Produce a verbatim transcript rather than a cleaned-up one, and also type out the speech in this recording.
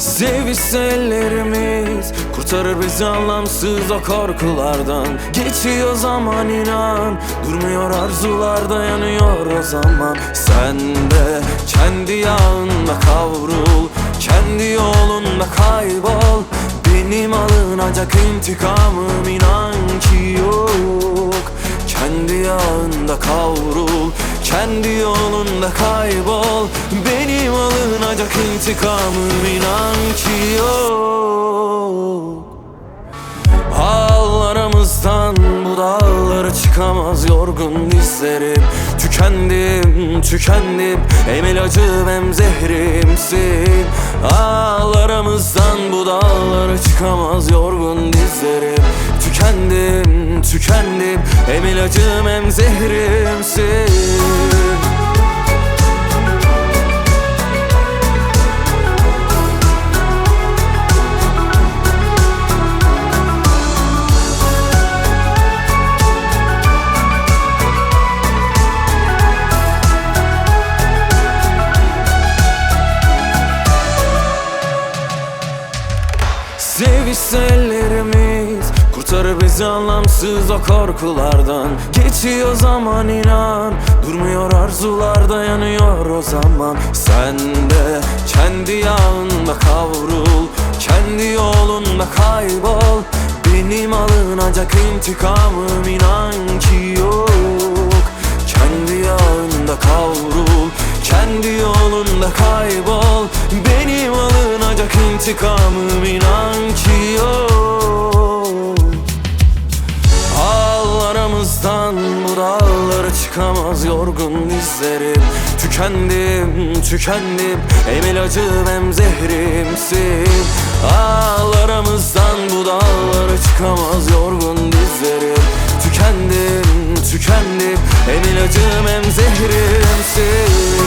Sevişse ellerimiz, kurtarır bizi anlamsız o korkulardan. Geçiyor zaman inan, durmuyor arzular, dayanıyor o zaman. Sen de kendi yağında kavrul, kendi yolunda kaybol. Benim alınacak intikamım inan ki yok. Kendi yağında kavrul, kendi yolunda kaybol. Benim alınacak intikamım inan ki yok. Ağlarımızdan bu dağlara çıkamaz yorgun dizlerim. Tükendim, tükendim, hem ilacım hem zehrimsin. Ağlarımızdan bu dağlara çıkamaz yorgun dizlerim. Tükendim, tükendim, hem ilacım hem zehrimsin. Sevişse ellerimiz, kurtarır bizi anlamsız o korkulardan. Geçiyor zaman inan, durmuyor arzular, dayanıyor o zaman. Sen de kendi yağında kavrul, kendi yolunda kaybol. Benim alınacak intikamım inan ki yok. Kendi yağında kavrul, kendi yolunda kaybol. Benim alınacak intikamım inan ki yok. Ağlarımızdan bu dağlara çıkamaz yorgun dizlerim. Tükendim, tükendim, hem ilacım hem zehrimsin. Ağlarımızdan bu dağlara çıkamaz yorgun dizlerim. Tükendim, tükendim, hem ilacım hem zehrimsin.